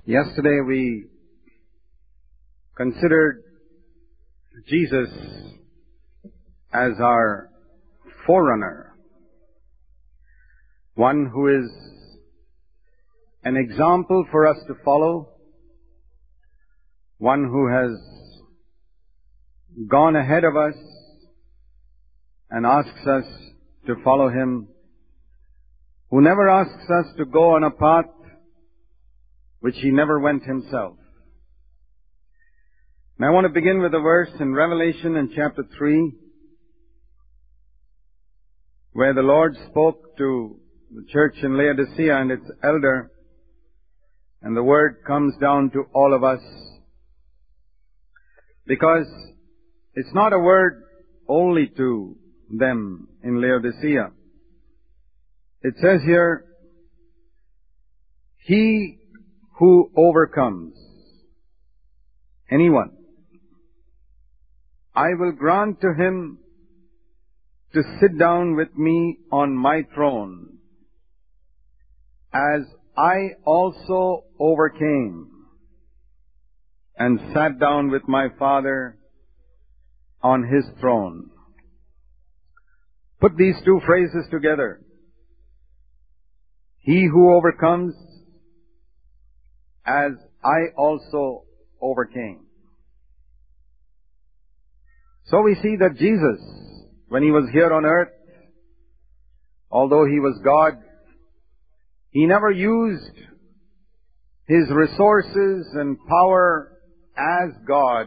Yesterday we considered Jesus as our forerunner, one who is an example for us to follow, one who has gone ahead of us and asks us to follow Him, who never asks us to go on a path which He never went Himself. And I want to begin with a verse in Revelation in chapter 3, where the Lord spoke to the church in Laodicea and its elder, and the word comes down to all of us, because it's not a word only to them in Laodicea. It says here, he who overcomes, anyone, I will grant to him to sit down with me on my throne, as I also overcame and sat down with my Father on His throne. Put these two phrases together. He who overcomes, as I also overcame. So we see that Jesus, when He was here on earth, although He was God, He never used His resources and power as God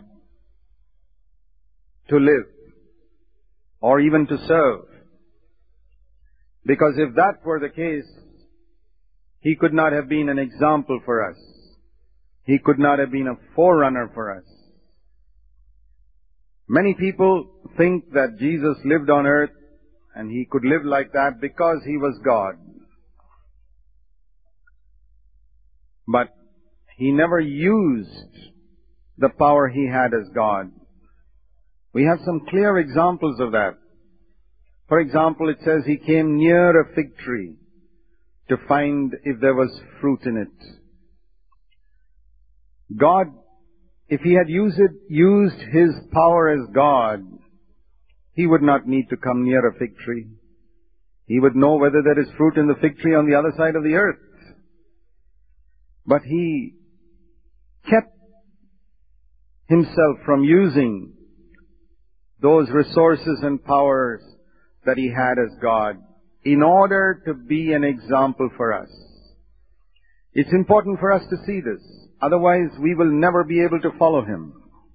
to live or even to serve. Because if that were the case, He could not have been an example for us. He could not have been a forerunner for us. Many people think that Jesus lived on earth and He could live like that because He was God. But He never used the power He had as God. We have some clear examples of that. For example, it says He came near a fig tree to find if there was fruit in it. God, if He had used His power as God, He would not need to come near a fig tree. He would know whether there is fruit in the fig tree on the other side of the earth. But He kept Himself from using those resources and powers that He had as God in order to be an example for us. It's important for us to see this. Otherwise, we will never be able to follow Him.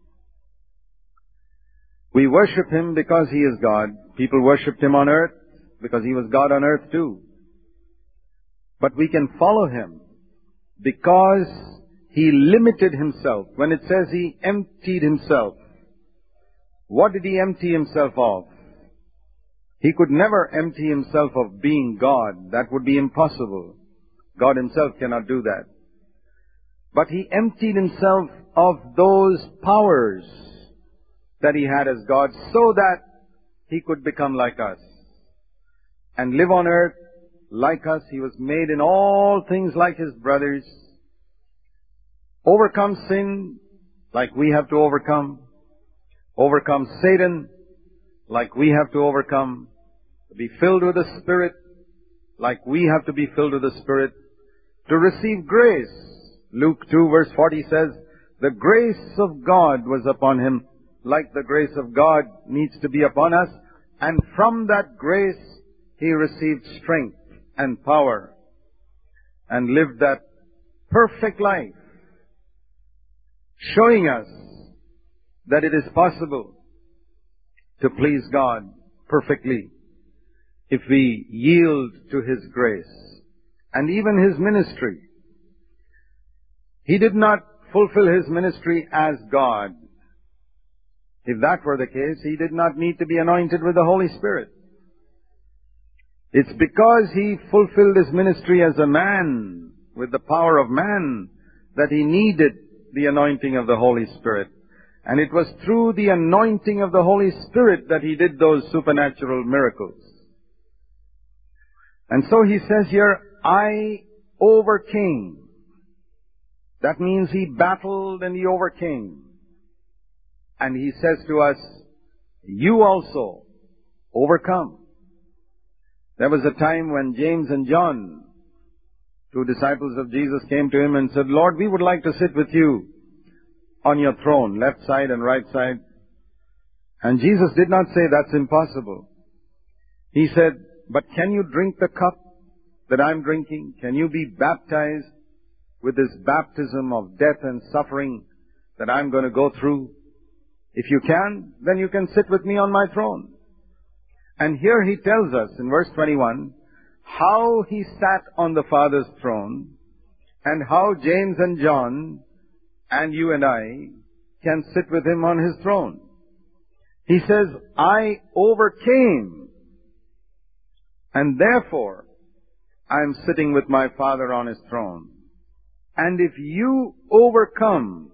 We worship Him because He is God. People worshipped Him on earth because He was God on earth too. But we can follow Him because He limited Himself. When it says He emptied Himself, what did He empty Himself of? He could never empty Himself of being God. That would be impossible. God Himself cannot do that. But He emptied Himself of those powers that He had as God so that He could become like us and live on earth like us. He was made in all things like His brothers. Overcome sin like we have to overcome. Overcome Satan like we have to overcome. Be filled with the Spirit like we have to be filled with the Spirit. To receive grace. Luke 2 verse 40 says, the grace of God was upon Him like the grace of God needs to be upon us. And from that grace, He received strength and power and lived that perfect life, showing us that it is possible to please God perfectly if we yield to His grace. And even His ministry. He did not fulfill His ministry as God. If that were the case, He did not need to be anointed with the Holy Spirit. It's because He fulfilled His ministry as a man, with the power of man, that He needed the anointing of the Holy Spirit. And it was through the anointing of the Holy Spirit that He did those supernatural miracles. And so He says here, I overcame. That means he battled and he overcame. And he says to us, you also overcome. There was a time when James and John, two disciples of Jesus, came to him and said, Lord, we would like to sit with you on your throne, left side and right side. And Jesus did not say that's impossible. He said, but can you drink the cup that I'm drinking? Can you be baptized with this baptism of death and suffering that I'm going to go through? If you can, then you can sit with me on my throne. And here he tells us in verse 21 how he sat on the Father's throne and how James and John and you and I can sit with him on his throne. He says, I overcame, and therefore I am sitting with my Father on his throne. And if you overcome,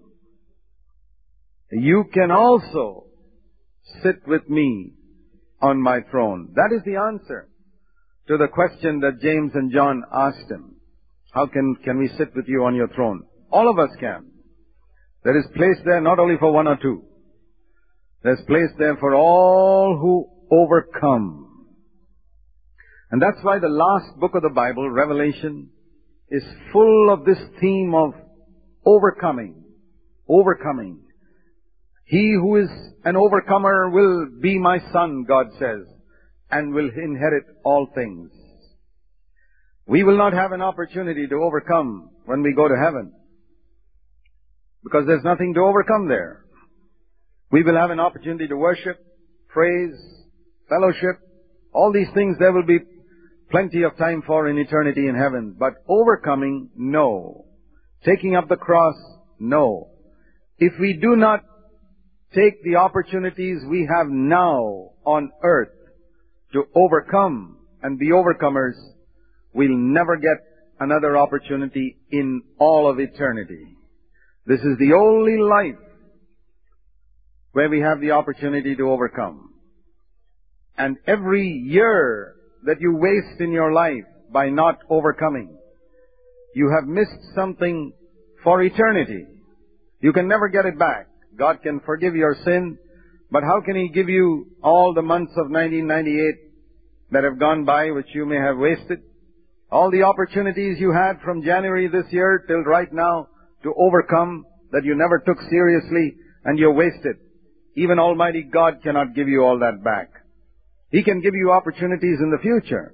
you can also sit with me on my throne. That is the answer to the question that James and John asked him. How can we sit with you on your throne? All of us can. There is place there not only for one or two. There's place there for all who overcome. And that's why the last book of the Bible, Revelation, is full of this theme of overcoming. Overcoming. He who is an overcomer will be my son, God says, and will inherit all things. We will not have an opportunity to overcome when we go to heaven, because there's nothing to overcome there. We will have an opportunity to worship, praise, fellowship, all these things there will be plenty of time for in eternity in heaven. But overcoming, no. Taking up the cross, no. If we do not take the opportunities we have now on earth to overcome and be overcomers, we'll never get another opportunity in all of eternity. This is the only life where we have the opportunity to overcome. And every year that you waste in your life by not overcoming, you have missed something for eternity. You can never get it back. God can forgive your sin, but how can He give you all the months of 1998 that have gone by which you may have wasted? All the opportunities you had from January this year till right now to overcome that you never took seriously and you wasted. Even Almighty God cannot give you all that back. He can give you opportunities in the future.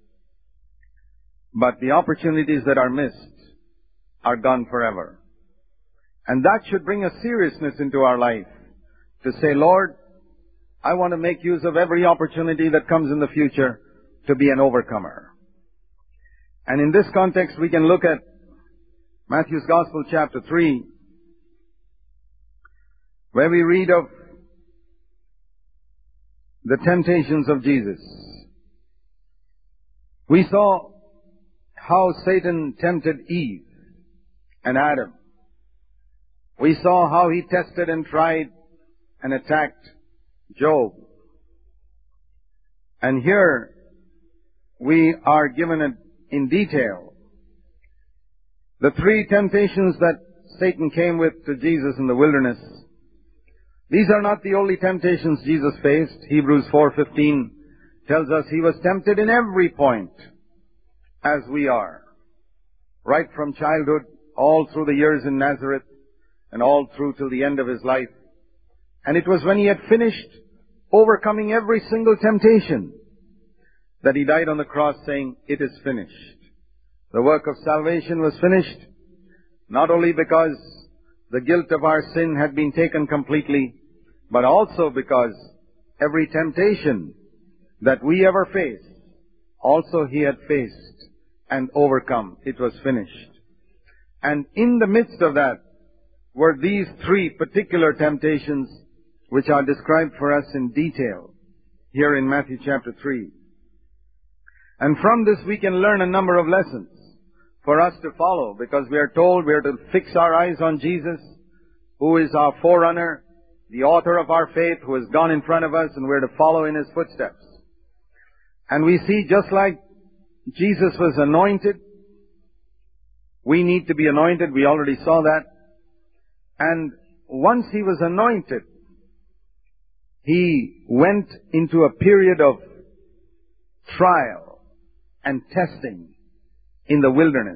But the opportunities that are missed are gone forever. And that should bring a seriousness into our life to say, Lord, I want to make use of every opportunity that comes in the future to be an overcomer. And in this context, we can look at Matthew's Gospel, chapter 3, where we read of the temptations of Jesus. We saw how Satan tempted Eve and Adam. We saw how he tested and tried and attacked Job. And here we are given it in detail. The three temptations that Satan came with to Jesus in the wilderness. These are not the only temptations Jesus faced. Hebrews 4:15 tells us He was tempted in every point as we are. Right from childhood, all through the years in Nazareth, and all through till the end of His life. And it was when He had finished overcoming every single temptation that He died on the cross saying, it is finished. The work of salvation was finished, not only because the guilt of our sin had been taken completely, but also because every temptation that we ever face, also He had faced and overcome. It was finished. And in the midst of that were these three particular temptations which are described for us in detail here in Matthew chapter 3. And from this we can learn a number of lessons for us to follow, because we are told we are to fix our eyes on Jesus, who is our forerunner, the author of our faith, who has gone in front of us, and we're to follow in His footsteps. And we see just like Jesus was anointed We need to be anointed. We already saw that. And once he was anointed, he went into a period of trial and testing in the wilderness.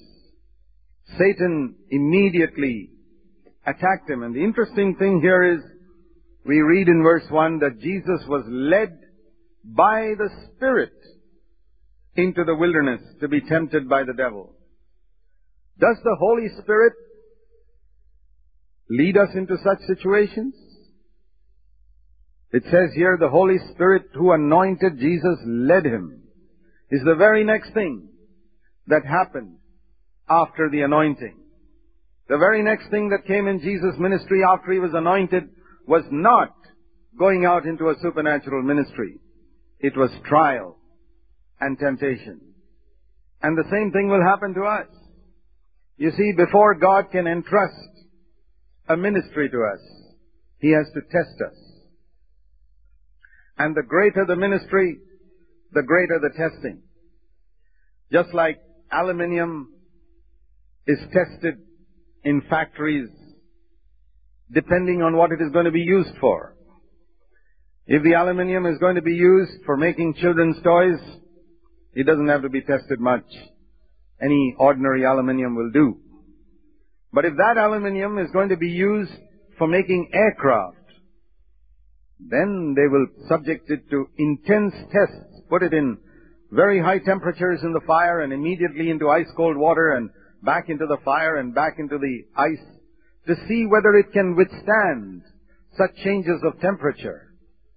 Satan immediately attacked him. And the interesting thing here is, we read in verse 1 that Jesus was led by the Spirit into the wilderness to be tempted by the devil. Does the Holy Spirit lead us into such situations? It says here, the Holy Spirit who anointed Jesus led him. Is the very next thing that happened after the anointing. The very next thing that came in Jesus' ministry after he was anointed was not going out into a supernatural ministry. It was trial and temptation. And the same thing will happen to us. You see, before God can entrust a ministry to us, He has to test us. And the greater the ministry, the greater the testing. Just like aluminium is tested in factories depending on what it is going to be used for. If the aluminium is going to be used for making children's toys, it doesn't have to be tested much. Any ordinary aluminium will do. But if that aluminium is going to be used for making aircraft, then they will subject it to intense tests, put it in very high temperatures in the fire and immediately into ice-cold water and back into the fire and back into the ice to see whether it can withstand such changes of temperature.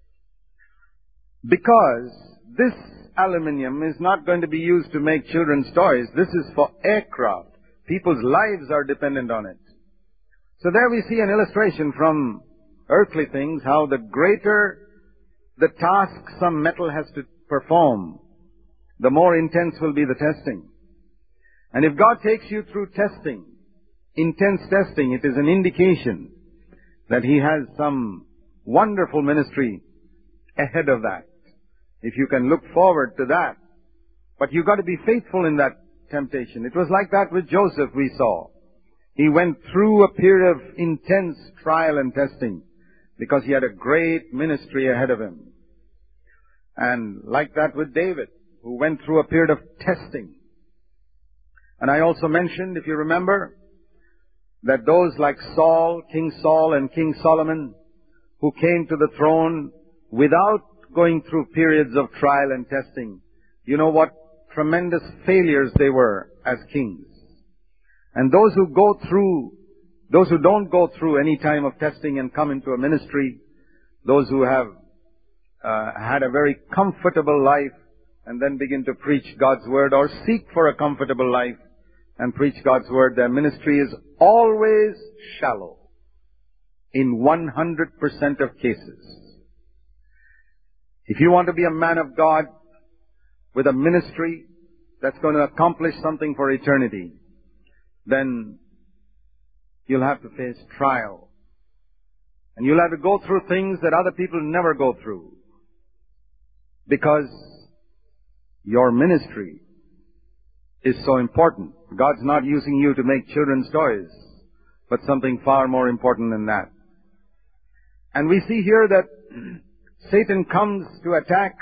Because this aluminium is not going to be used to make children's toys. This is for aircraft. People's lives are dependent on it. So there we see an illustration from earthly things, how the greater the task some metal has to perform, the more intense will be the testing. And if God takes you through testing, intense testing, it is an indication that He has some wonderful ministry ahead of that. If you can look forward to that. But you've got to be faithful in that temptation. It was like that with Joseph, we saw. He went through a period of intense trial and testing because he had a great ministry ahead of him. And like that with David, who went through a period of testing. And I also mentioned, if you remember, that those like King Saul and King Solomon, who came to the throne without going through periods of trial and testing, you know what tremendous failures they were as kings. And those who don't go through any time of testing and come into a ministry, those who have had a very comfortable life and then begin to preach God's Word or seek for a comfortable life and preach God's Word, their ministry is always shallow in 100% of cases. If you want to be a man of God with a ministry that's going to accomplish something for eternity, then you'll have to face trial. And you'll have to go through things that other people never go through. Because your ministry is so important. God's not using you to make children's toys, but something far more important than that. And we see here that Satan comes to attack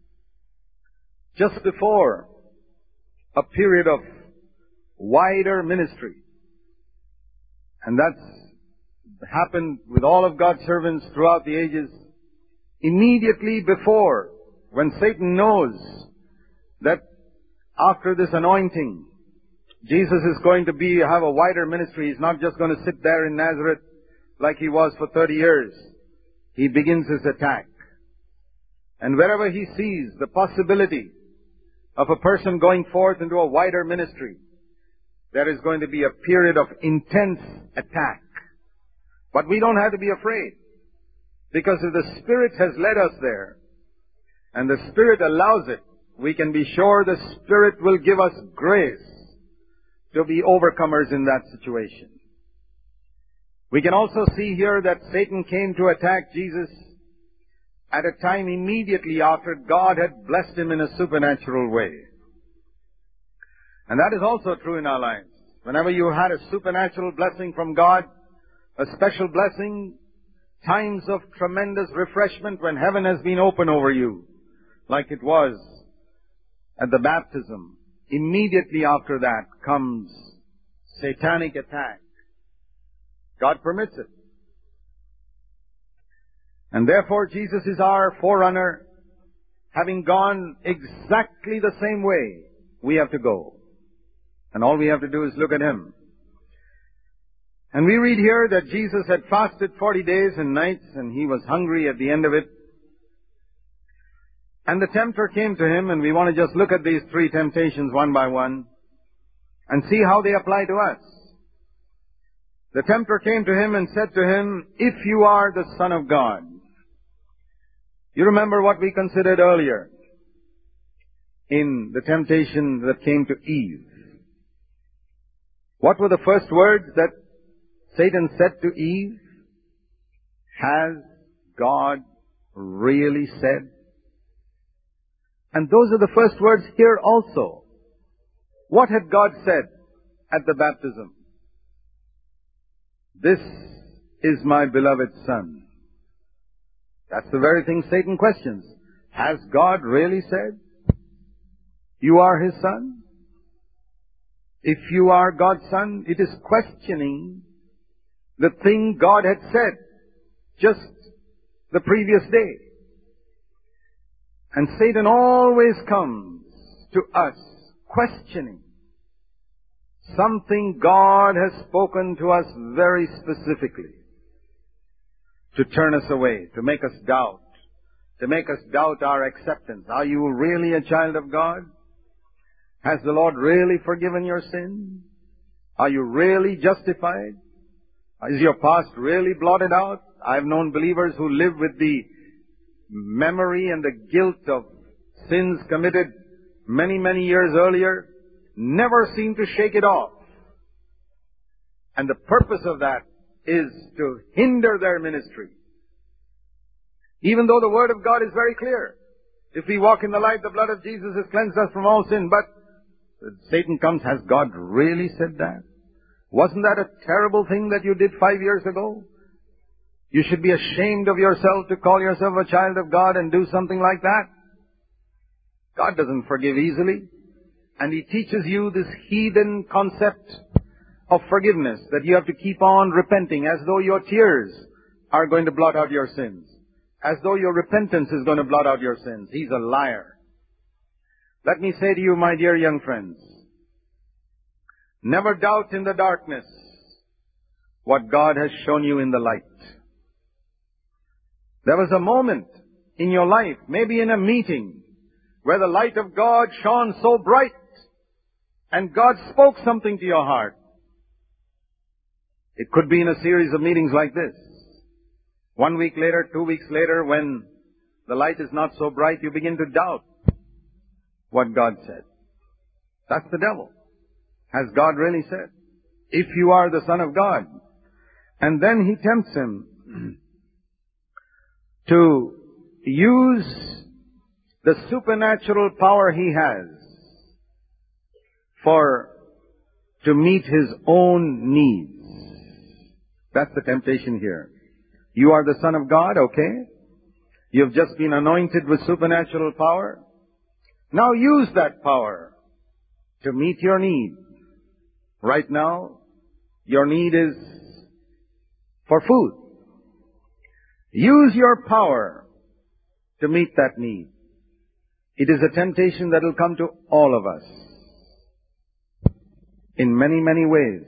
just before a period of wider ministry. And that's happened with all of God's servants throughout the ages. Immediately before, when Satan knows that after this anointing, Jesus is going to have a wider ministry. He's not just going to sit there in Nazareth like he was for 30 years. He begins his attack. And wherever he sees the possibility of a person going forth into a wider ministry, there is going to be a period of intense attack. But we don't have to be afraid, because if the Spirit has led us there, and the Spirit allows it, we can be sure the Spirit will give us grace to be overcomers in that situation. We can also see here that Satan came to attack Jesus at a time immediately after God had blessed him in a supernatural way. And that is also true in our lives. whenever you had a supernatural blessing from God, a special blessing, times of tremendous refreshment when heaven has been open over you, like it was at the baptism, immediately after that comes satanic attack. God permits it. And therefore Jesus is our forerunner. Having gone exactly the same way, we have to go. And all we have to do is look at Him. And we read here that Jesus had fasted 40 days and nights, and He was hungry at the end of it. And the tempter came to Him, and we want to just look at these three temptations one by one and see how they apply to us. The tempter came to Him and said to Him, "If you are the Son of God." You remember what we considered earlier in the temptation that came to Eve. What were the first words that Satan said to Eve? Has God really said? And those are the first words here also. What had God said at the baptism? This is my beloved Son. That's the very thing Satan questions. Has God really said? You are His Son? If you are God's Son, it is questioning the thing God had said just the previous day. And Satan always comes to us questioning something God has spoken to us very specifically, to turn us away, to make us doubt our acceptance. Are you really a child of God? Has the Lord really forgiven your sin? Are you really justified? Is your past really blotted out? I've known believers who live with the memory and the guilt of sins committed many, many years earlier, never seem to shake it off. And the purpose of that is to hinder their ministry. Even though the Word of God is very clear. If we walk in the light, the blood of Jesus has cleansed us from all sin. But Satan comes, has God really said that? Wasn't that a terrible thing that you did 5 years ago? You should be ashamed of yourself to call yourself a child of God and do something like that. God doesn't forgive easily. And He teaches you this heathen concept of forgiveness, that you have to keep on repenting as though your tears are going to blot out your sins, as though your repentance is going to blot out your sins. He's a liar. Let me say to you, my dear young friends, never doubt in the darkness what God has shown you in the light. There was a moment in your life, maybe in a meeting, where the light of God shone so bright and God spoke something to your heart. It could be in a series of meetings like this. 1 week later, 2 weeks later, when the light is not so bright, you begin to doubt what God said. That's the devil. Has God really said? If you are the Son of God. And then he tempts him to use the supernatural power he has to meet his own needs. That's the temptation here. You are the Son of God, okay? You've just been anointed with supernatural power. Now use that power to meet your need. Right now, your need is for food. Use your power to meet that need. It is a temptation that will come to all of us in many, many ways.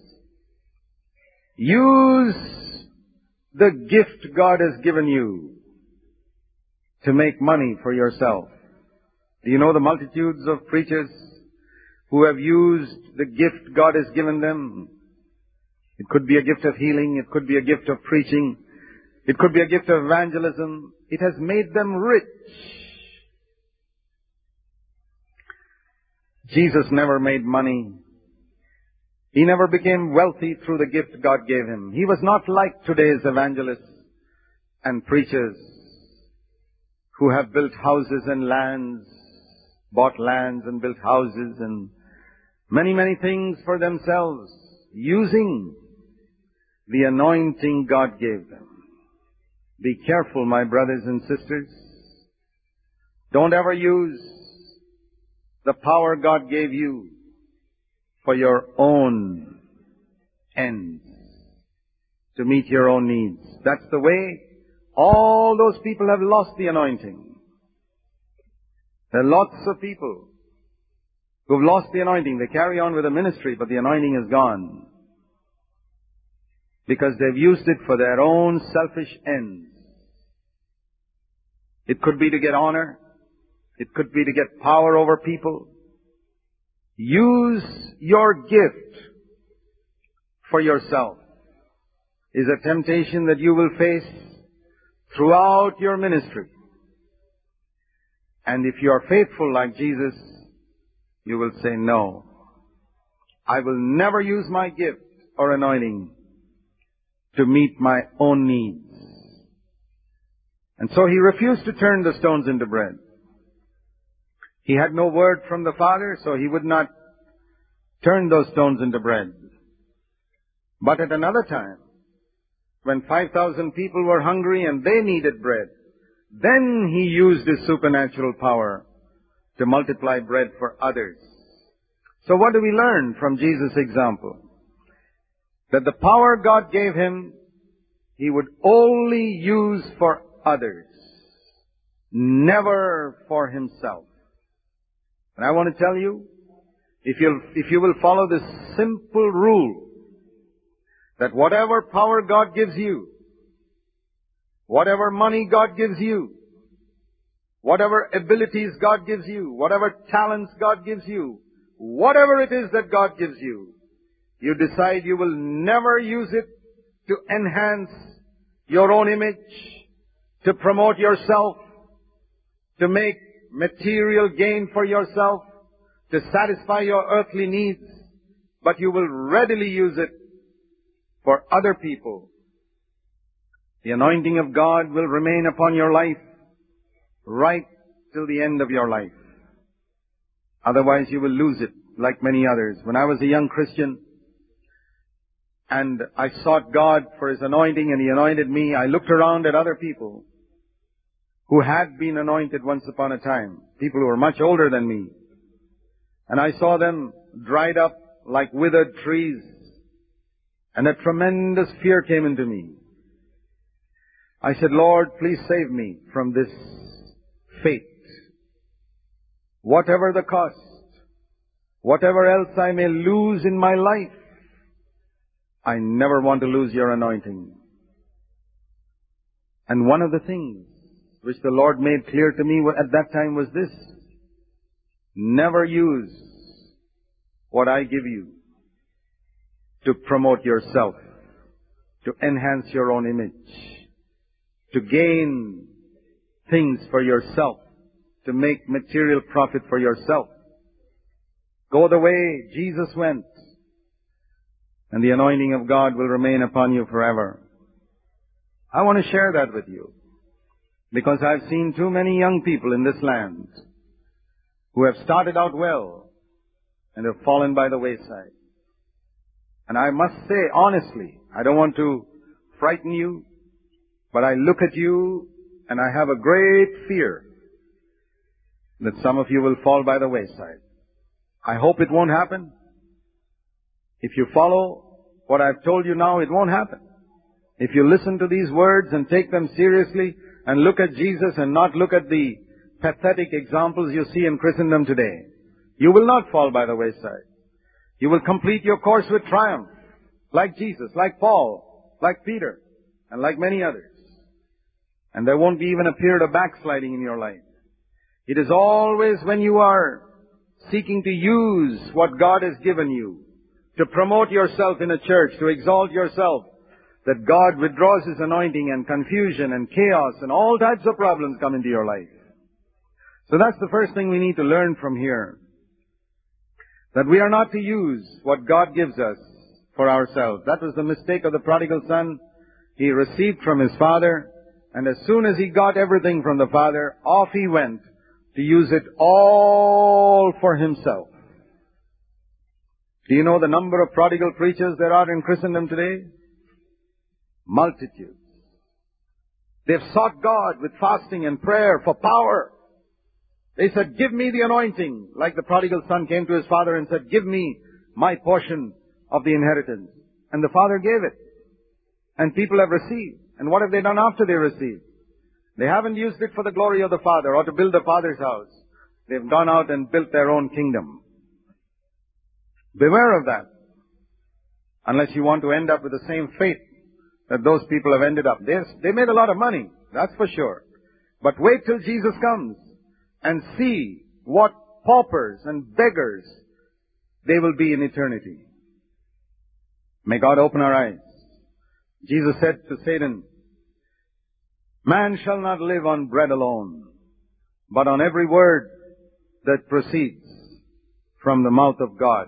Use the gift God has given you to make money for yourself. Do you know the multitudes of preachers who have used the gift God has given them? It could be a gift of healing. It could be a gift of preaching. It could be a gift of evangelism. It has made them rich. Jesus never made money. He never became wealthy through the gift God gave him. He was not like today's evangelists and preachers who have built houses and lands, bought lands and built houses and many things for themselves, using the anointing God gave them. Be careful, my brothers and sisters. Don't ever use the power God gave you for your own ends, to meet your own needs. That's the way all those people have lost the anointing. There are lots of people who've lost the anointing. They carry on with the ministry, but the anointing is gone, because they've used it for their own selfish ends. It could be to get honor. It could be to get power over people. Use your gift for yourself is a temptation that you will face throughout your ministry. And if you are faithful like Jesus, you will say, no, I will never use my gift or anointing to meet my own needs. And so he refused to turn the stones into bread. He had no word from the Father, so he would not turn those stones into bread. But at another time, when 5,000 people were hungry and they needed bread, then he used his supernatural power to multiply bread for others. So what do we learn from Jesus' example? That the power God gave him, he would only use for others, never for himself. And I want to tell you, if you will follow this simple rule, that whatever power God gives you, whatever money God gives you, whatever abilities God gives you, whatever talents God gives you, whatever it is that God gives you, you decide you will never use it to enhance your own image, to promote yourself, to make material gain for yourself, to satisfy your earthly needs, but you will readily use it for other people. The anointing of God will remain upon your life right till the end of your life. Otherwise you will lose it like many others. When I was a young Christian and I sought God for His anointing and He anointed me, I looked around at other people who had been anointed once upon a time, people who were much older than me. And I saw them dried up like withered trees, and a tremendous fear came into me. I said, Lord, please save me from this fate. Whatever the cost, whatever else I may lose in my life, I never want to lose your anointing. And one of the things which the Lord made clear to me at that time was this: never use what I give you to promote yourself, to enhance your own image, to gain things for yourself, to make material profit for yourself. Go the way Jesus went, and the anointing of God will remain upon you forever. I want to share that with you, because I've seen too many young people in this land who have started out well and have fallen by the wayside. And I must say honestly, I don't want to frighten you, but I look at you and I have a great fear that some of you will fall by the wayside. I hope it won't happen. If you follow what I've told you now, it won't happen. If you listen to these words and take them seriously and look at Jesus and not look at the pathetic examples you see in Christendom today, you will not fall by the wayside. You will complete your course with triumph, like Jesus, like Paul, like Peter, and like many others. And there won't be even a period of backsliding in your life. It is always when you are seeking to use what God has given you to promote yourself in a church, to exalt yourself, that God withdraws His anointing, and confusion and chaos and all types of problems come into your life. So that's the first thing we need to learn from here. That we are not to use what God gives us for ourselves. That was the mistake of the prodigal son. He received from his father, and as soon as he got everything from the father, off he went to use it all for himself. Do you know the number of prodigal preachers there are in Christendom today? Multitudes. They've sought God with fasting and prayer for power. They said, give me the anointing. Like the prodigal son came to his father and said, give me my portion of the inheritance. And the father gave it. And people have received. And what have they done after they received? They haven't used it for the glory of the Father or to build the Father's house. They've gone out and built their own kingdom. Beware of that. Unless you want to end up with the same fate that those people have ended up. They made a lot of money, that's for sure. But wait till Jesus comes and see what paupers and beggars they will be in eternity. May God open our eyes. Jesus said to Satan, man shall not live on bread alone, but on every word that proceeds from the mouth of God.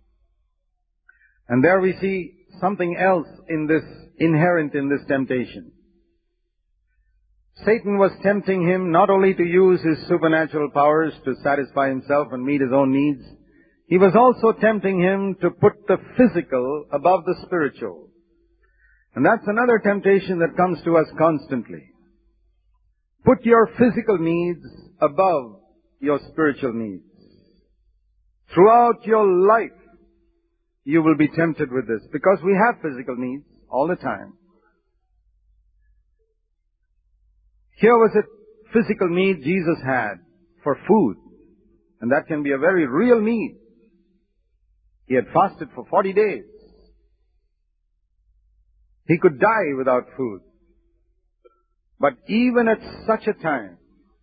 And there we see something else inherent in this temptation. Satan was tempting him not only to use his supernatural powers to satisfy himself and meet his own needs, he was also tempting him to put the physical above the spiritual. And that's another temptation that comes to us constantly. Put your physical needs above your spiritual needs. Throughout your life, you will be tempted with this because we have physical needs all the time. Here was a physical need Jesus had for food, and that can be a very real need. He had fasted for 40 days. He could die without food. But even at such a time,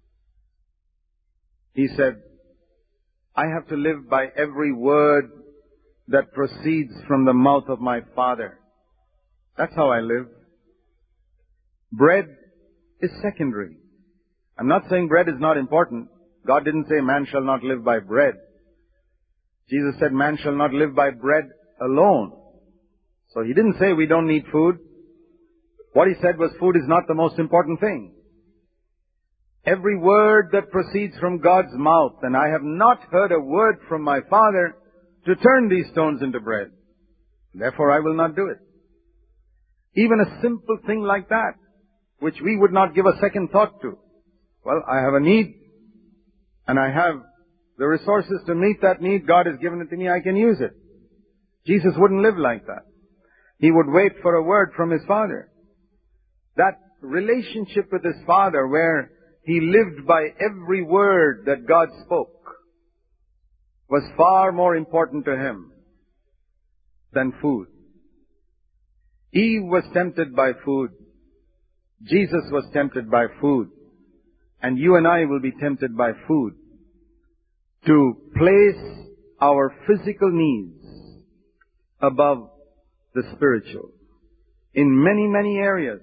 he said, I have to live by every word that proceeds from the mouth of my Father. That's how I live. Bread is secondary. I'm not saying bread is not important. God didn't say man shall not live by bread. Jesus said man shall not live by bread alone. So he didn't say we don't need food. What he said was food is not the most important thing. Every word that proceeds from God's mouth, and I have not heard a word from my Father to turn these stones into bread. Therefore I will not do it. Even a simple thing like that, which we would not give a second thought to. Well, I have a need, and I have the resources to meet that need. God has given it to me, I can use it. Jesus wouldn't live like that. He would wait for a word from His Father. That relationship with His Father where He lived by every word that God spoke was far more important to Him than food. Eve was tempted by food. Jesus was tempted by food. And you and I will be tempted by food to place our physical needs above the spiritual in many, many areas.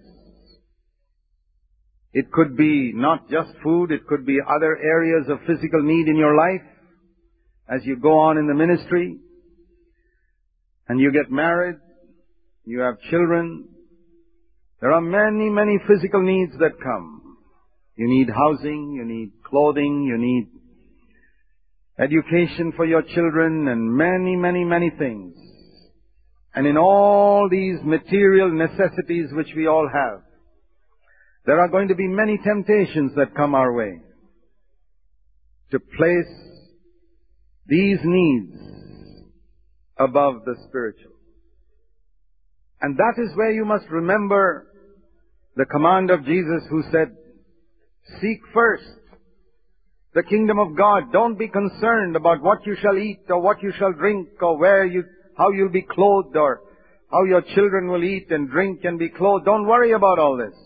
It could be not just food, it could be other areas of physical need in your life as you go on in the ministry and you get married, you have children. There are many, many physical needs that come. You need housing, you need clothing, you need education for your children, and many, many, many things. And in all these material necessities which we all have, there are going to be many temptations that come our way to place these needs above the spiritual. And that is where you must remember the command of Jesus who said, seek first the kingdom of God. Don't be concerned about what you shall eat or what you shall drink or how you'll be clothed or how your children will eat and drink and be clothed. Don't worry about all this.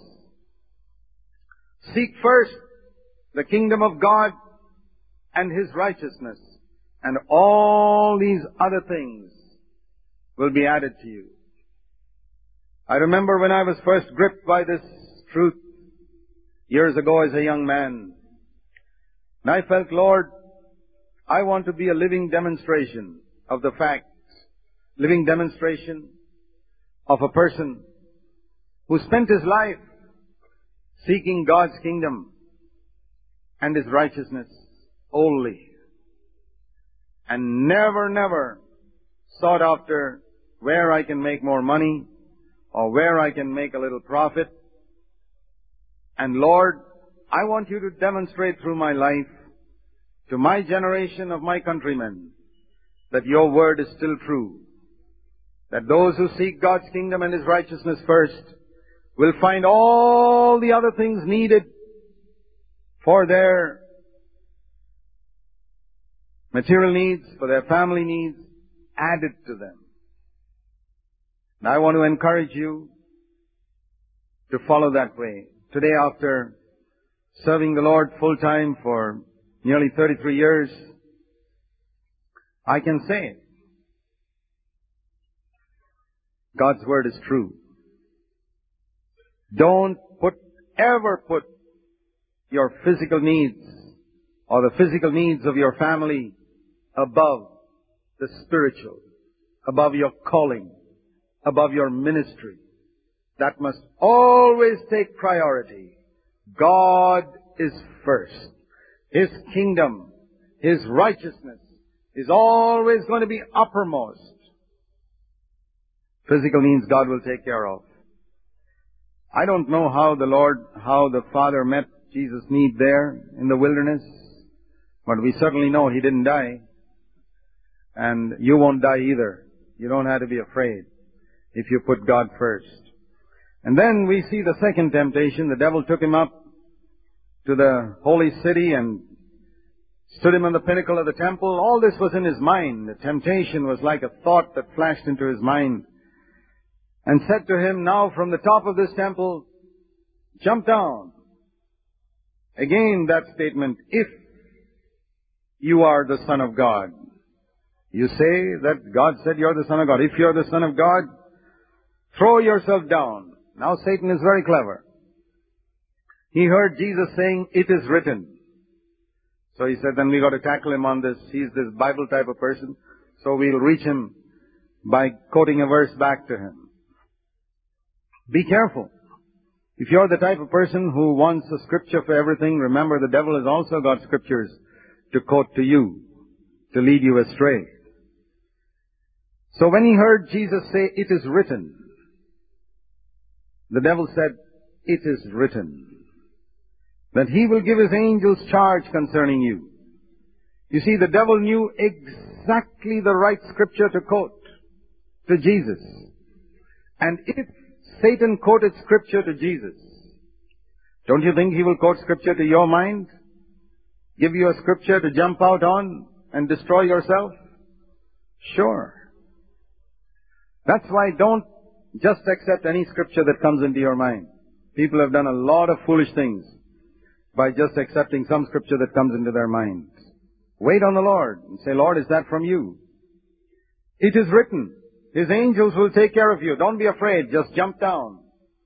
Seek first the kingdom of God and His righteousness, and all these other things will be added to you. I remember when I was first gripped by this truth years ago as a young man, and I felt, Lord, I want to be a living demonstration of the facts, living demonstration of a person who spent his life seeking God's kingdom and His righteousness only, and never sought after where I can make more money or where I can make a little profit. And Lord, I want you to demonstrate through my life to my generation of my countrymen that your word is still true. That those who seek God's kingdom and His righteousness first will find all the other things needed for their material needs, for their family needs, added to them. And I want to encourage you to follow that way. Today, after serving the Lord full-time for nearly 33 years, I can say God's word is true. Don't ever put your physical needs or the physical needs of your family above the spiritual, above your calling, above your ministry. That must always take priority. God is first. His kingdom, His righteousness is always going to be uppermost. Physical needs God will take care of. I don't know how the Father met Jesus' need there in the wilderness, but we certainly know He didn't die. And you won't die either. You don't have to be afraid if you put God first. And then we see the second temptation. The devil took Him up to the holy city and stood Him on the pinnacle of the temple. All this was in His mind. The temptation was like a thought that flashed into His mind. And said to Him, now from the top of this temple, jump down. Again that statement, if you are the Son of God. You say that God said you're the Son of God. If you're the Son of God, throw yourself down. Now Satan is very clever. He heard Jesus saying, it is written. So he said, then we got to tackle him on this. He's this Bible type of person. So we'll reach him by quoting a verse back to him. Be careful. If you're the type of person who wants a scripture for everything, remember the devil has also got scriptures to quote to you, to lead you astray. So when he heard Jesus say, it is written, the devil said, it is written that He will give His angels charge concerning you. You see, the devil knew exactly the right scripture to quote to Jesus. And if Satan quoted scripture to Jesus, don't you think he will quote scripture to your mind? Give you a scripture to jump out on and destroy yourself? Sure. That's why don't just accept any scripture that comes into your mind. People have done a lot of foolish things by just accepting some scripture that comes into their minds. Wait on the Lord and say, Lord, is that from you? It is written, His angels will take care of you. Don't be afraid, just jump down.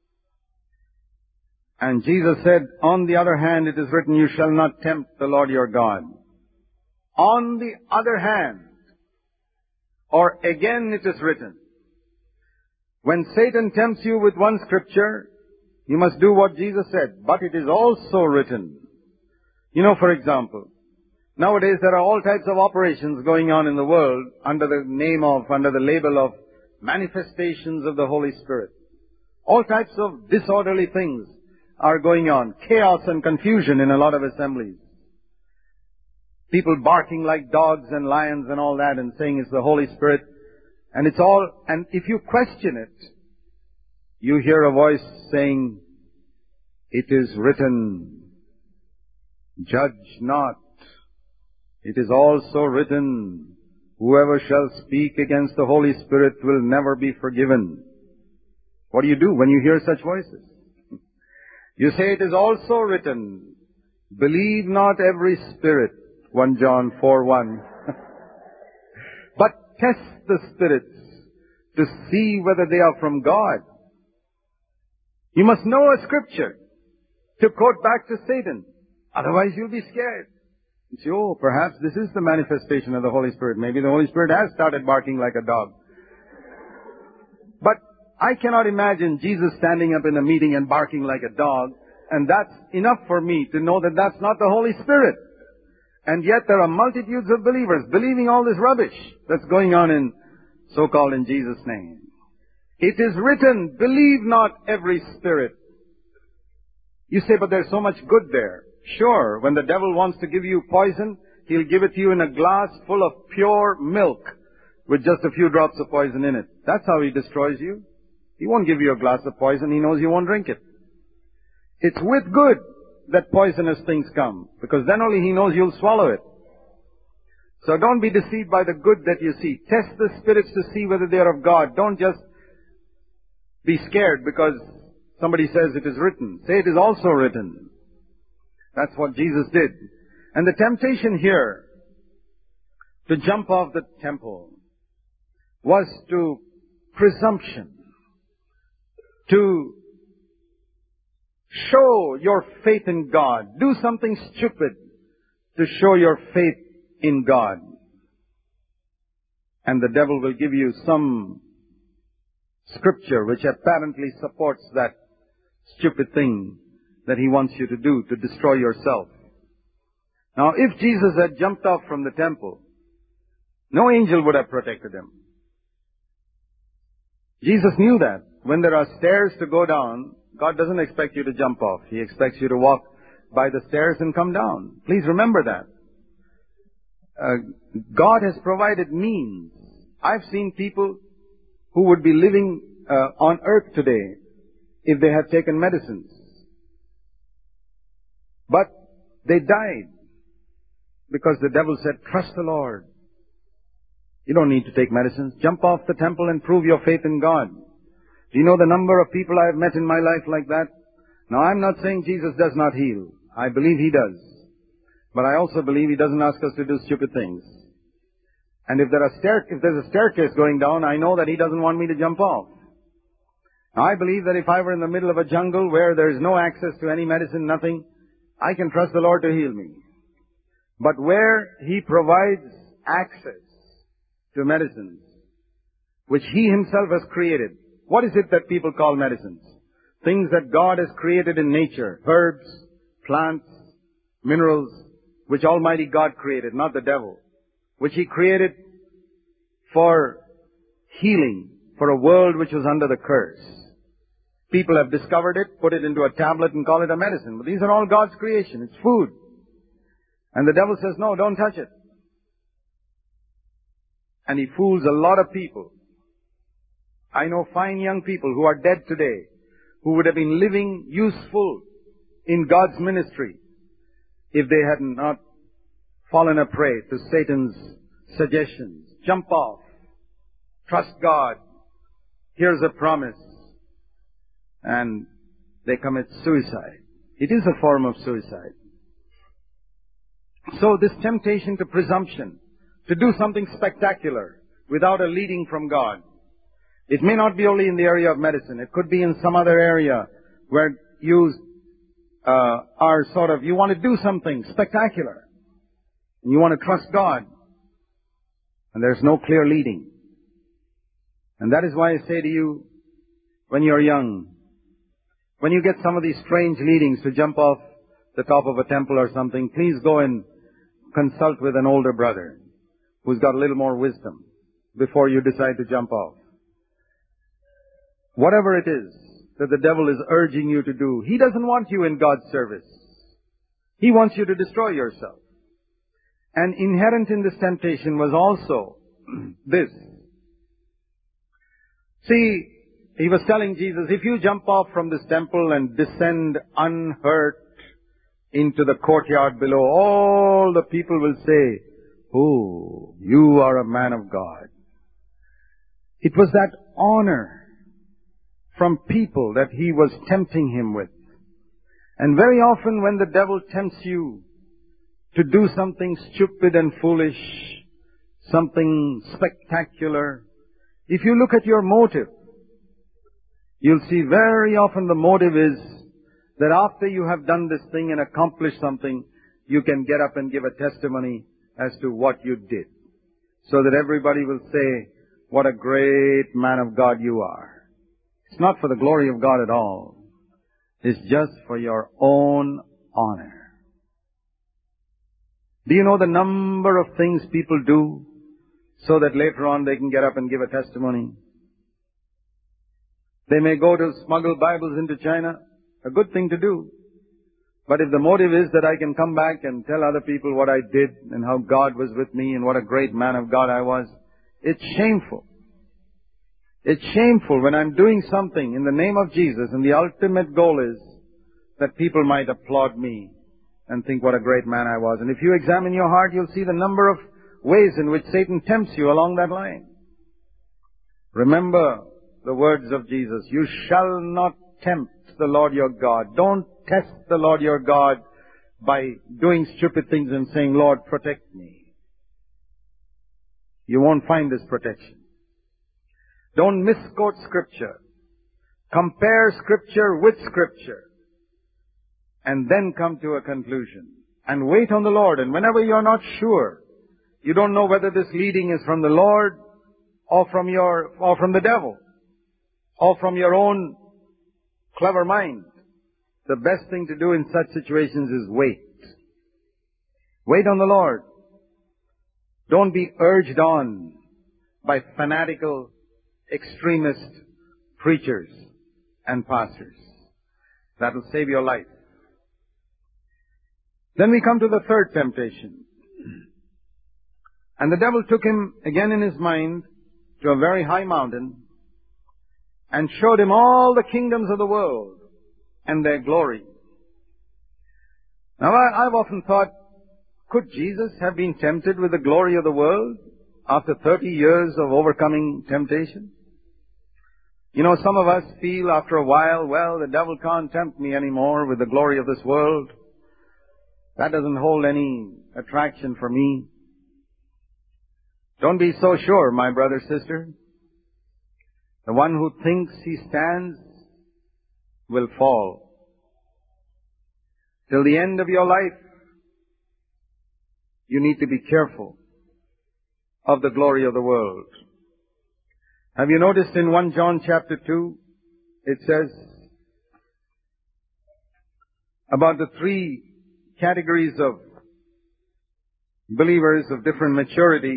And Jesus said, on the other hand, it is written, you shall not tempt the Lord your God. On the other hand, or again it is written. When Satan tempts you with one scripture, you must do what Jesus said. But it is also written. You know, for example, nowadays there are all types of operations going on in the world under the label of manifestations of the Holy Spirit. All types of disorderly things are going on. Chaos and confusion in a lot of assemblies. People barking like dogs and lions and all that and saying it's the Holy Spirit. And if you question it, you hear a voice saying, it is written, judge not. It is also written, whoever shall speak against the Holy Spirit will never be forgiven. What do you do when you hear such voices? You say, it is also written, believe not every spirit, 1 John 4:1, but test the spirits to see whether they are from God. You must know a scripture to quote back to Satan. Otherwise you'll be scared. You say, oh, perhaps this is the manifestation of the Holy Spirit. Maybe the Holy Spirit has started barking like a dog. But I cannot imagine Jesus standing up in a meeting and barking like a dog. And that's enough for me to know that that's not the Holy Spirit. And yet there are multitudes of believers believing all this rubbish that's going on in so called in Jesus' name. It is written, believe not every spirit. You say, but there's so much good there. Sure, when the devil wants to give you poison, he'll give it to you in a glass full of pure milk with just a few drops of poison in it. That's how he destroys you. He won't give you a glass of poison. He knows you won't drink it. It's with good that poisonous things come, because then only he knows you'll swallow it. So don't be deceived by the good that you see. Test the spirits to see whether they are of God. Don't just be scared because somebody says it is written. Say it is also written. That's what Jesus did. And the temptation here to jump off the temple was to presumption, to show your faith in God. Do something stupid to show your faith in God. And the devil will give you some scripture which apparently supports that stupid thing that he wants you to do to destroy yourself. Now, if Jesus had jumped off from the temple, no angel would have protected him. Jesus knew that. When there are stairs to go down, God doesn't expect you to jump off. He expects you to walk by the stairs and come down. Please remember that. God has provided means. I've seen people who would be living on earth today if they had taken medicines. But they died because the devil said, trust the Lord. You don't need to take medicines. Jump off the temple and prove your faith in God. Do you know the number of people I have met in my life like that? Now, I'm not saying Jesus does not heal. I believe He does. But I also believe He doesn't ask us to do stupid things. And if there's a staircase going down, I know that He doesn't want me to jump off. Now, I believe that if I were in the middle of a jungle where there is no access to any medicine, nothing, I can trust the Lord to heal me. But where He provides access to medicines, which He Himself has created, what is it that people call medicines? Things that God has created in nature, herbs, plants, minerals, which Almighty God created, not the devil, which He created for healing, for a world which was under the curse. People have discovered it, put it into a tablet and call it a medicine. But these are all God's creation. It's food. And the devil says, no, don't touch it. And he fools a lot of people. I know fine young people who are dead today, who would have been living useful in God's ministry if they had not fallen a prey to Satan's suggestions. Jump off. Trust God. Here's a promise. And they commit suicide. It is a form of suicide. So this temptation to presumption, to do something spectacular without a leading from God. It may not be only in the area of medicine. It could be in some other area where you you want to do something spectacular. And you want to trust God. And there's no clear leading. And that is why I say to you, when you're young, when you get some of these strange leadings to jump off the top of a temple or something, please go and consult with an older brother who's got a little more wisdom before you decide to jump off. Whatever it is that the devil is urging you to do, he doesn't want you in God's service. He wants you to destroy yourself. And inherent in this temptation was also this. See, he was telling Jesus, if you jump off from this temple and descend unhurt into the courtyard below, all the people will say, oh, you are a man of God. It was that honor from people that he was tempting him with. And very often when the devil tempts you to do something stupid and foolish, something spectacular, if you look at your motive, you'll see very often the motive is that after you have done this thing and accomplished something, you can get up and give a testimony as to what you did. So that everybody will say, what a great man of God you are. It's not for the glory of God at all. It's just for your own honor. Do you know the number of things people do so that later on they can get up and give a testimony. They may go to smuggle Bibles into China, a good thing to do. But if the motive is that I can come back and tell other people what I did and how God was with me and what a great man of God I was, it's shameful. It's shameful when I'm doing something in the name of Jesus and the ultimate goal is that people might applaud me and think what a great man I was. And if you examine your heart, you'll see the number of ways in which Satan tempts you along that line. Remember the words of Jesus, you shall not tempt the Lord your God. Don't test the Lord your God by doing stupid things and saying, Lord, protect me. You won't find this protection. Don't misquote Scripture. Compare Scripture with Scripture. And then come to a conclusion. And wait on the Lord. And whenever you're not sure, you don't know whether this leading is from the Lord or from the devil or from your own clever mind, the best thing to do in such situations is wait. Wait on the Lord. Don't be urged on by fanatical, extremist preachers and pastors. That will save your life. Then we come to the third temptation. And the devil took him again in his mind to a very high mountain and showed him all the kingdoms of the world and their glory. Now I've often thought, could Jesus have been tempted with the glory of the world after 30 years of overcoming temptation? You know, some of us feel after a while, well, the devil can't tempt me anymore with the glory of this world. That doesn't hold any attraction for me. Don't be so sure, my brother, sister. The one who thinks he stands will fall. Till the end of your life, you need to be careful of the glory of the world. Have you noticed in 1 John chapter 2, it says about the three categories of believers of different maturity.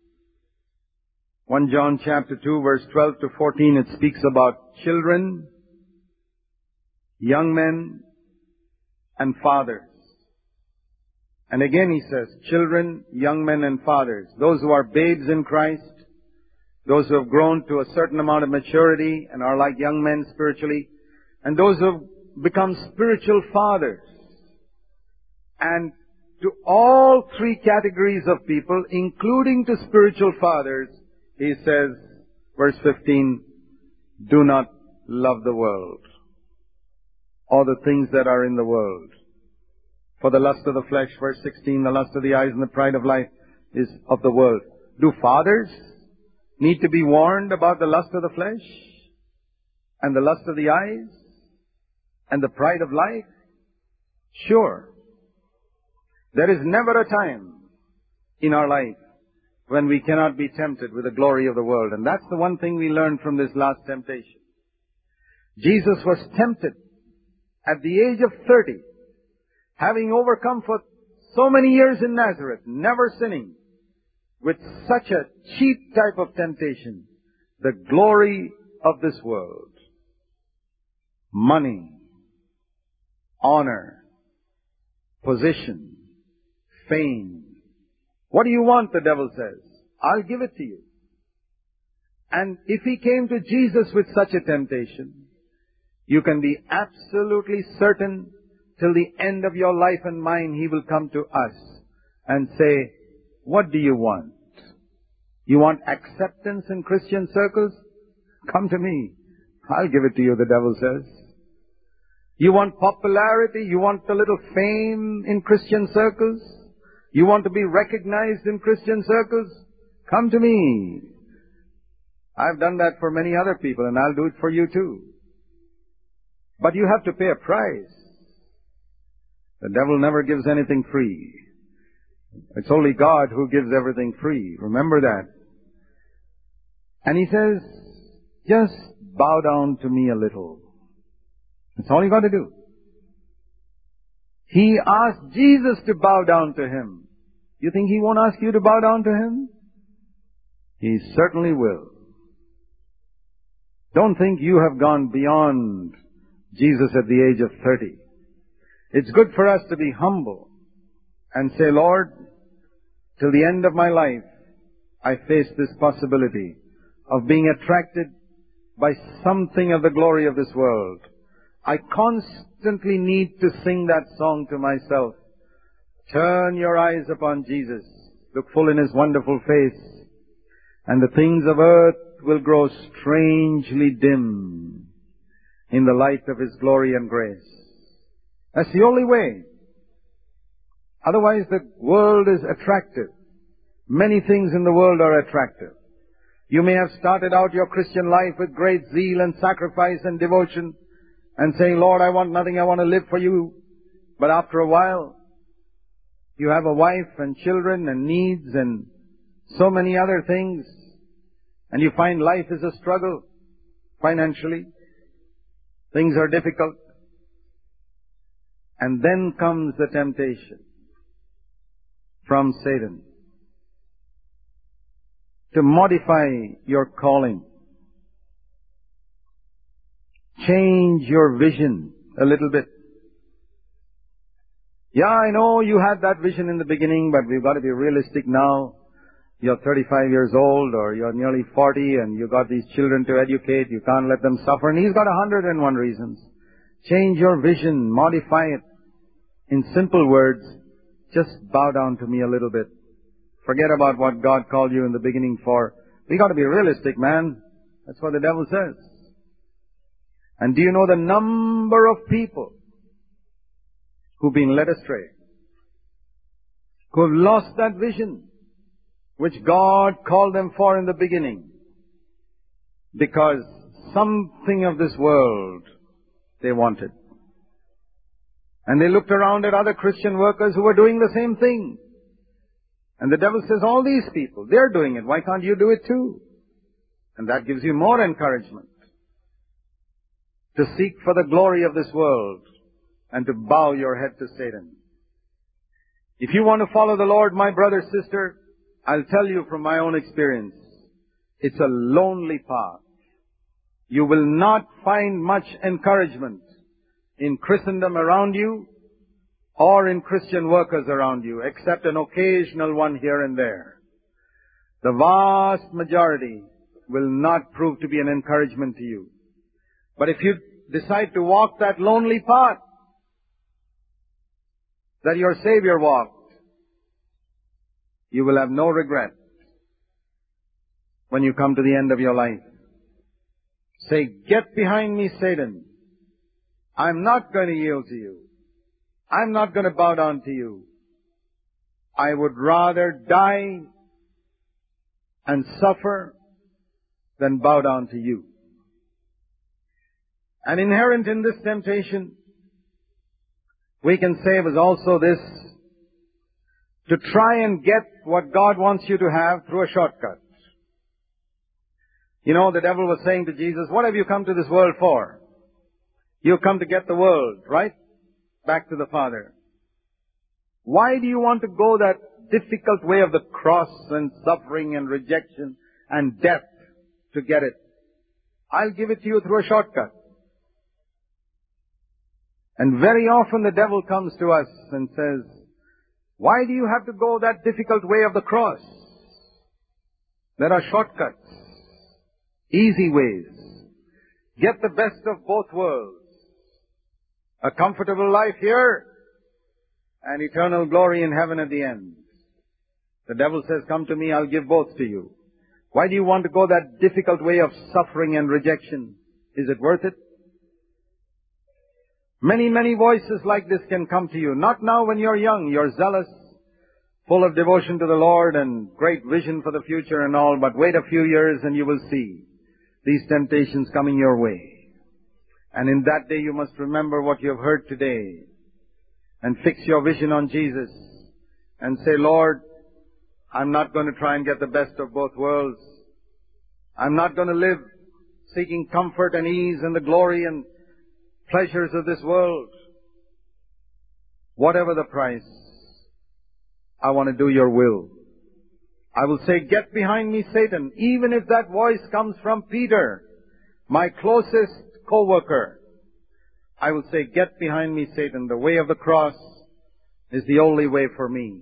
1 John chapter 2 verse 12 to 14, it speaks about children, young men, and fathers. And again he says, children, young men, and fathers. Those who are babes in Christ, those who have grown to a certain amount of maturity and are like young men spiritually, and those who have become spiritual fathers. And to all three categories of people, including to spiritual fathers, he says, verse 15, do not love the world or the things that are in the world. For the lust of the flesh, verse 16, the lust of the eyes and the pride of life is of the world. Do fathers need to be warned about the lust of the flesh and the lust of the eyes and the pride of life? Sure. There is never a time in our life when we cannot be tempted with the glory of the world. And that's the one thing we learned from this last temptation. Jesus was tempted at the age of 30, having overcome for so many years in Nazareth, never sinning, with such a cheap type of temptation, the glory of this world. Money, honor, position, fame. What do you want, the devil says? I'll give it to you. And if he came to Jesus with such a temptation, you can be absolutely certain till the end of your life and mine he will come to us and say, what do you want? You want acceptance in Christian circles? Come to me. I'll give it to you, the devil says. You want popularity? You want a little fame in Christian circles? You want to be recognized in Christian circles? Come to me. I've done that for many other people, and I'll do it for you too. But you have to pay a price. The devil never gives anything free. It's only God who gives everything free. Remember that. And he says, just bow down to me a little. That's all you got to do. He asked Jesus to bow down to him. You think he won't ask you to bow down to him? He certainly will. Don't think you have gone beyond Jesus at the age of 30. It's good for us to be humble and say, Lord, till the end of my life, I face this possibility of being attracted by something of the glory of this world. I constantly need to sing that song to myself. Turn your eyes upon Jesus. Look full in His wonderful face. And the things of earth will grow strangely dim in the light of His glory and grace. That's the only way. Otherwise, the world is attractive. Many things in the world are attractive. You may have started out your Christian life with great zeal and sacrifice and devotion and saying, Lord, I want nothing, I want to live for you. But after a while, you have a wife and children and needs and so many other things, and you find life is a struggle financially. Things are difficult. And then comes the temptation from Satan to modify your calling. Change your vision a little bit. Yeah, I know you had that vision in the beginning, but we've got to be realistic now. You're 35 years old or you're nearly 40 and you've got these children to educate. You can't let them suffer. And he's got 101 reasons. Change your vision. Modify it. In simple words, just bow down to me a little bit. Forget about what God called you in the beginning for. We got to be realistic, man. That's what the devil says. And do you know the number of people who've been led astray, who have lost that vision which God called them for in the beginning, because something of this world they wanted. And they looked around at other Christian workers who were doing the same thing. And the devil says, all these people, they're doing it. Why can't you do it too? And that gives you more encouragement to seek for the glory of this world and to bow your head to Satan. If you want to follow the Lord, my brother, sister, I'll tell you from my own experience, it's a lonely path. You will not find much encouragement in Christendom around you or in Christian workers around you, except an occasional one here and there. The vast majority will not prove to be an encouragement to you. But if you decide to walk that lonely path that your Savior walked, you will have no regret when you come to the end of your life. Say, get behind me, Satan. I'm not going to yield to you. I'm not going to bow down to you. I would rather die and suffer than bow down to you. And inherent in this temptation, we can say, was also this: to try and get what God wants you to have through a shortcut. You know, the devil was saying to Jesus, what have you come to this world for? You've come to get the world, right? Back to the Father. Why do you want to go that difficult way of the cross and suffering and rejection and death to get it? I'll give it to you through a shortcut. And very often the devil comes to us and says, why do you have to go that difficult way of the cross? There are shortcuts, easy ways. Get the best of both worlds. A comfortable life here and eternal glory in heaven at the end. The devil says, come to me, I'll give both to you. Why do you want to go that difficult way of suffering and rejection? Is it worth it? Many, many voices like this can come to you. Not now when you're young, you're zealous, full of devotion to the Lord and great vision for the future and all, but wait a few years and you will see these temptations coming your way. And in that day you must remember what you have heard today and fix your vision on Jesus and say, Lord, I'm not going to try and get the best of both worlds. I'm not going to live seeking comfort and ease and the glory and pleasures of this world. Whatever the price, I want to do your will. I will say, "Get behind me, Satan," even if that voice comes from Peter, my closest co-worker. I will say, "Get behind me, Satan. The way of the cross is the only way for me."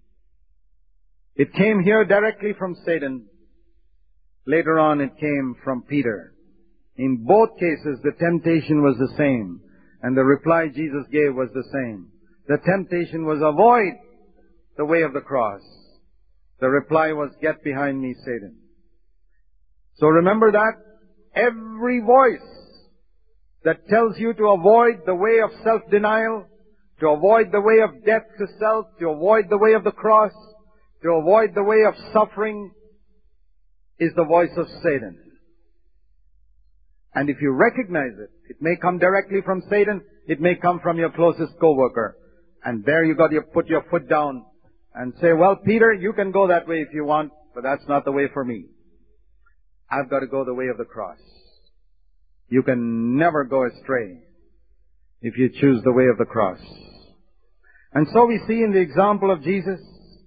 It came here directly from Satan. Later on it came from Peter. In both cases the temptation was the same, and the reply Jesus gave was the same. The temptation was, "Avoid the way of the cross." The reply was, "Get behind me, Satan." So remember that. Every voice that tells you to avoid the way of self-denial, to avoid the way of death to self, to avoid the way of the cross, to avoid the way of suffering, is the voice of Satan. And if you recognize it, it may come directly from Satan, it may come from your closest co-worker. And there you got to put your foot down and say, "Well, Peter, you can go that way if you want, but that's not the way for me. I've got to go the way of the cross." You can never go astray if you choose the way of the cross. And so we see in the example of Jesus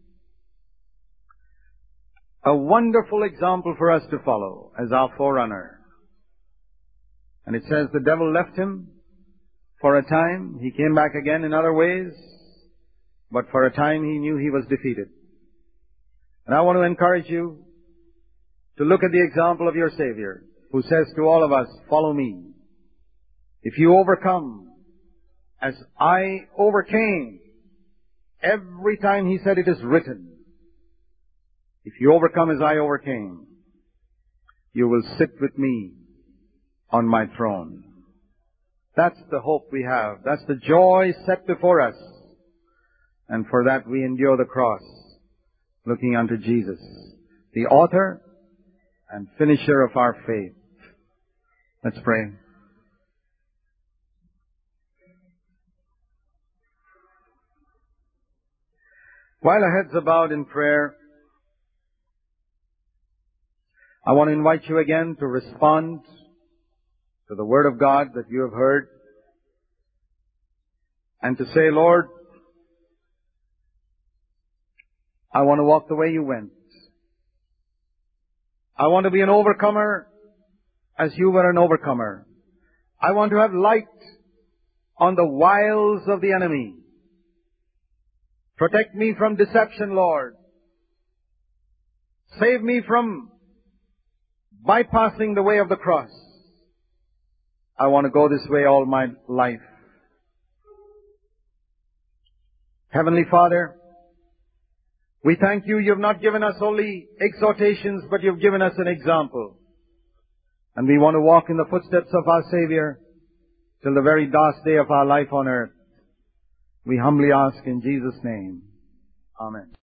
a wonderful example for us to follow as our forerunner. And it says the devil left him for a time. He came back again in other ways, but for a time he knew he was defeated. And I want to encourage you to look at the example of your Savior, who says to all of us, "Follow me. If you overcome as I overcame," every time he said, "It is written." If you overcome as I overcame, you will sit with me on my throne. That's the hope we have. That's the joy set before us. And for that we endure the cross, looking unto Jesus, the author and finisher of our faith. Let's pray. While our heads are bowed in prayer, I want to invite you again to respond to the Word of God that you have heard and to say, "Lord, I want to walk the way you went. I want to be an overcomer as you were an overcomer. I want to have light on the wiles of the enemy. Protect me from deception, Lord. Save me from bypassing the way of the cross. I want to go this way all my life." Heavenly Father, we thank you. You've not given us only exhortations, but you've given us an example. And we want to walk in the footsteps of our Savior till the very last day of our life on earth. We humbly ask in Jesus' name. Amen.